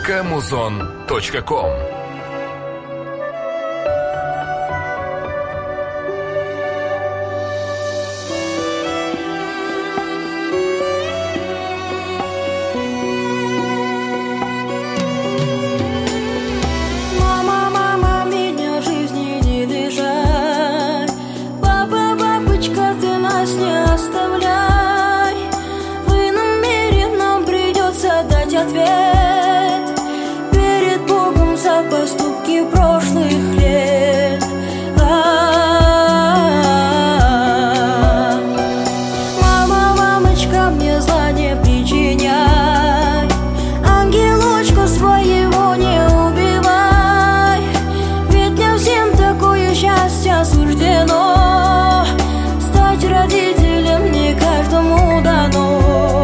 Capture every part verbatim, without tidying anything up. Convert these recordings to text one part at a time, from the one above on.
кэмузон точка ком. Ответ перед Богом за поступки прошлых лет. А-а-а. Мама, мамочка, мне зла не причиняй, ангелочка своего не убивай, ведь не всем такое счастье суждено, стать родителем не каждому дано.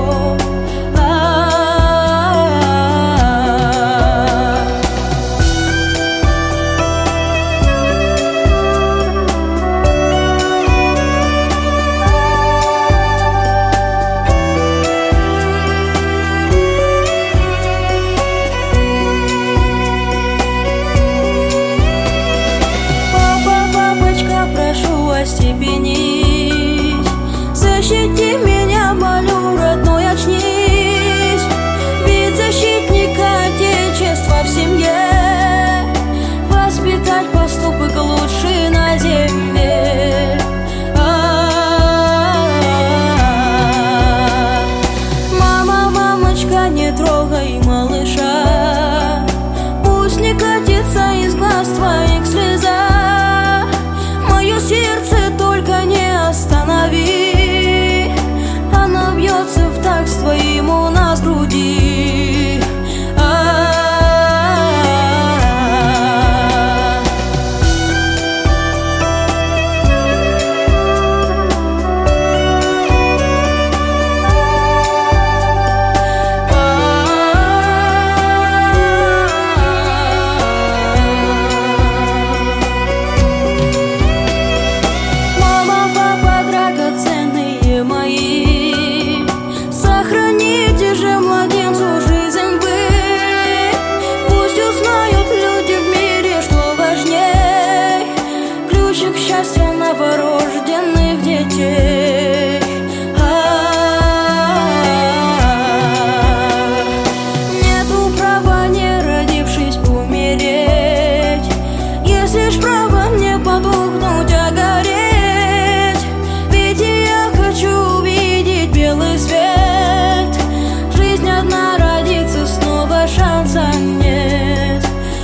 Защити меня, молю, родной, очнись, ведь защитника Отечества в семье воспитать поступок лучший на земле. А-а-а. Мама, мамочка, не трогай малыша, пусть не катится из глаз твоих слеза, мое сердце только не останови, бьется в такт твоим у нас в груди. А-а-а. Мама, папа, драгоценные мои, сохраните же младенцу жизнь вы, пусть узнают люди в мире, что важней ключик счастья новорожденных детей. А-а-а. Нету права, не родившись, умереть, есть лишь право не потухнуть, а гореть, ведь я хочу увидеть белый свет. Жизнь одна, родиться снова шанса нет.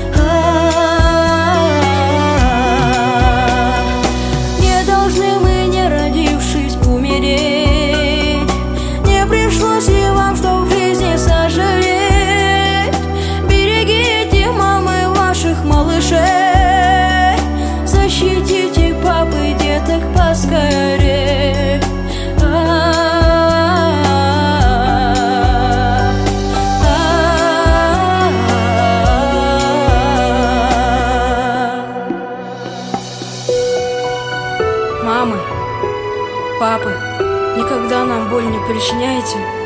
А-а-а. Не должны мы, не родившись, умереть, не пришлось и вам, что в жизни сожалеть. Берегите, мамы, ваших малышей, защитите папы деток поскорее. Мамы, папы, никогда нам боль не причиняйте.